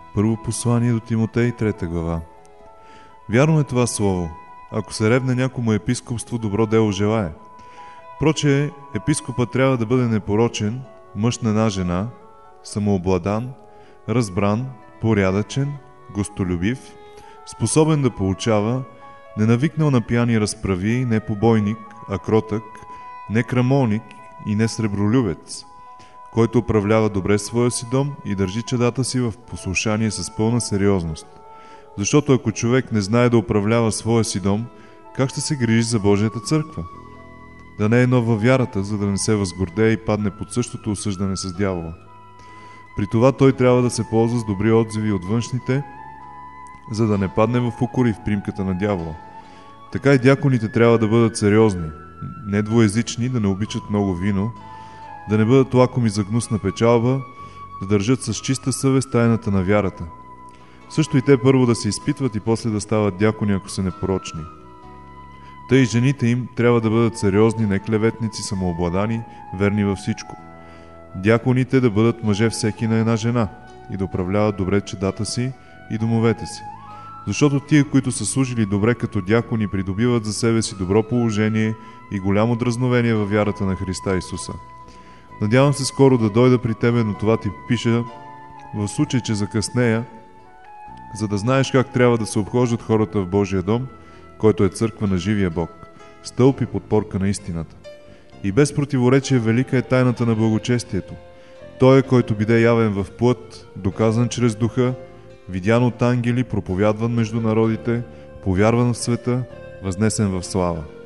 Първо послание до Тимотей, 3 глава. Вярно е това слово. Ако се ревне някому епископство, добро дело желае. Проче, епископът трябва да бъде непорочен, мъж на една жена, самообладан, разбран, порядъчен, гостолюбив, способен да поучава, ненавикнал на пияни разправи, не побойник, а кротък, не крамолник и не сребролюбец, който управлява добре своя си дом и държи чадата си в послушание с пълна сериозност. Защото ако човек не знае да управлява своя си дом, как ще се грижи за Божията църква? Да не е нов във вярата, за да не се възгордее и падне под същото осъждане с дявола. При това той трябва да се ползва с добри отзиви от външните, за да не падне в укор и в примката на дявола. Така и дяконите трябва да бъдат сериозни, не двоезични, да не обичат много вино, да не бъдат лакоми за гнусна печалба, да държат с чиста съвест тайната на вярата. Също и те първо да се изпитват и после да стават дякони, ако са непорочни. Тъй и жените им трябва да бъдат сериозни, не клеветници, самообладани, верни във всичко. Дяконите да бъдат мъже всеки на една жена и да управляват добре чедата си и домовете си. Защото тия, които са служили добре като дякони, придобиват за себе си добро положение и голямо дразновение във вярата на Христа Исуса. Надявам се скоро да дойда при тебе, но това ти пиша в случай, че закъснея, за да знаеш как трябва да се обхождат хората в Божия дом, който е църква на живия Бог, стълб и подпорка на истината. И без противоречие велика е тайната на благочестието. Той е, който биде явен в плът, доказан чрез духа, видян от ангели, проповядван между народите, повярван в света, възнесен в слава.